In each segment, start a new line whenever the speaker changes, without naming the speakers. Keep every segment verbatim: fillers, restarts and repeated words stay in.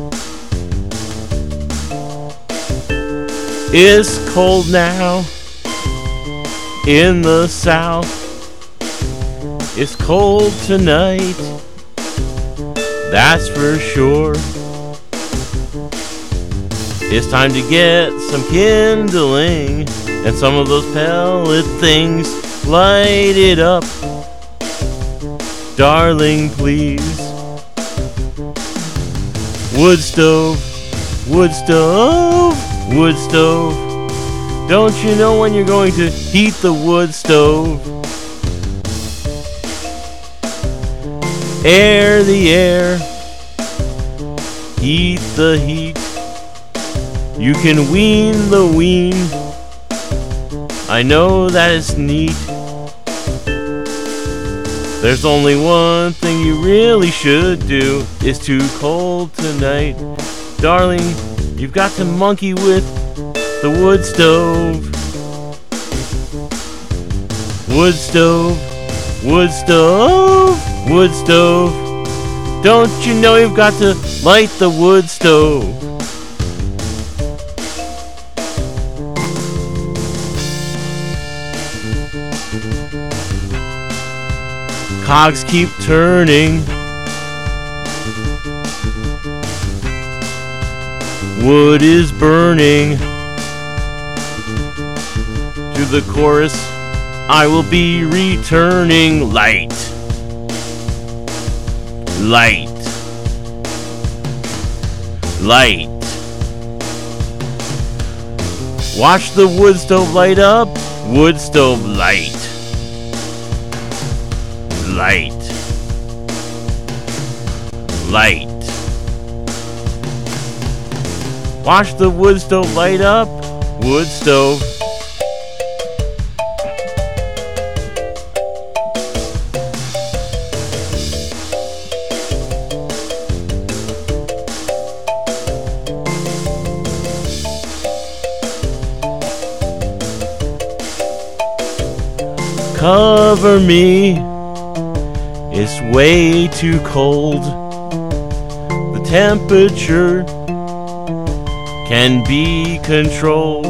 It's cold now in the south. It's cold tonight, that's for sure. It's time to get some kindling and some of those pellet things. Light it up, darling, please. Wood stove, wood stove, wood stove. Don't you know when you're going to heat the wood stove? Air the air, heat the heat. You can wean the wean. I know that it's neat. There's only one thing you really should do. It's too cold tonight. Darling, you've got to monkey with the wood stove. Wood stove, wood stove, wood stove. Don't you know you've got to light the wood stove? Cogs keep turning. Wood is burning. To the chorus, I will be returning. Light. Light. Light. Watch the wood stove light up. Wood stove light. Light. Light. Watch the wood stove light up. Wood stove. Cover me. It's way too cold. The temperature can be controlled.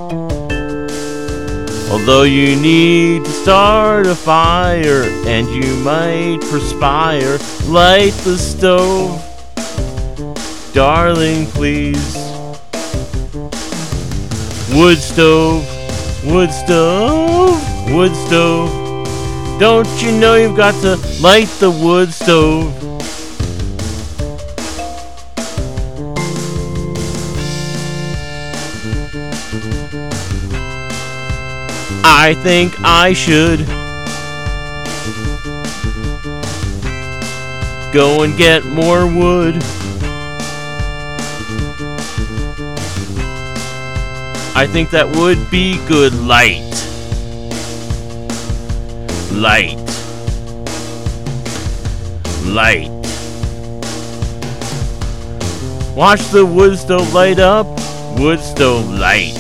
Although you need to start a fire and you might perspire, light the stove. Darling, please. Wood stove, wood stove, wood stove. Don't you know you've got to light the wood stove? I think I should go and get more wood. I think that would be good. Light. Light. Light. Watch the wood stove light up. Wood stove light.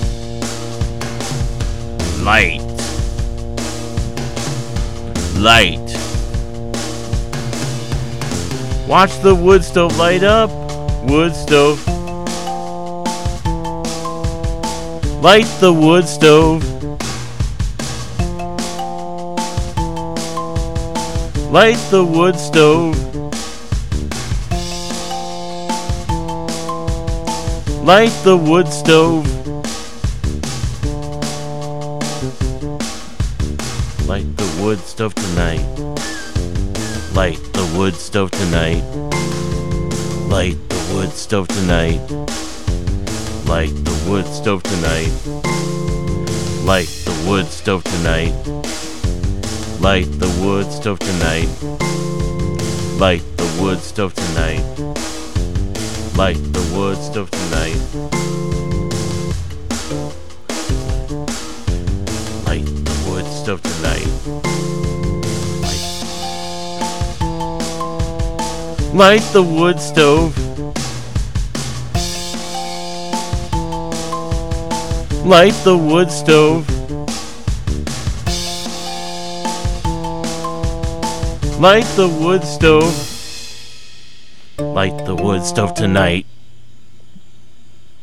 Light. Light. Watch the wood stove light up. Wood stove. Light the wood stove. Light the wood stove. Light the wood stove. Light the wood stove tonight. Light the wood stove tonight. Light the wood stove tonight. Light the wood stove tonight. Light the wood stove tonight. Light the wood stove tonight. Light the wood stove tonight. Light the wood stove tonight. Light the wood stove tonight. Light, Light the wood stove. Light the wood stove. Light the wood stove. Light the wood stove tonight.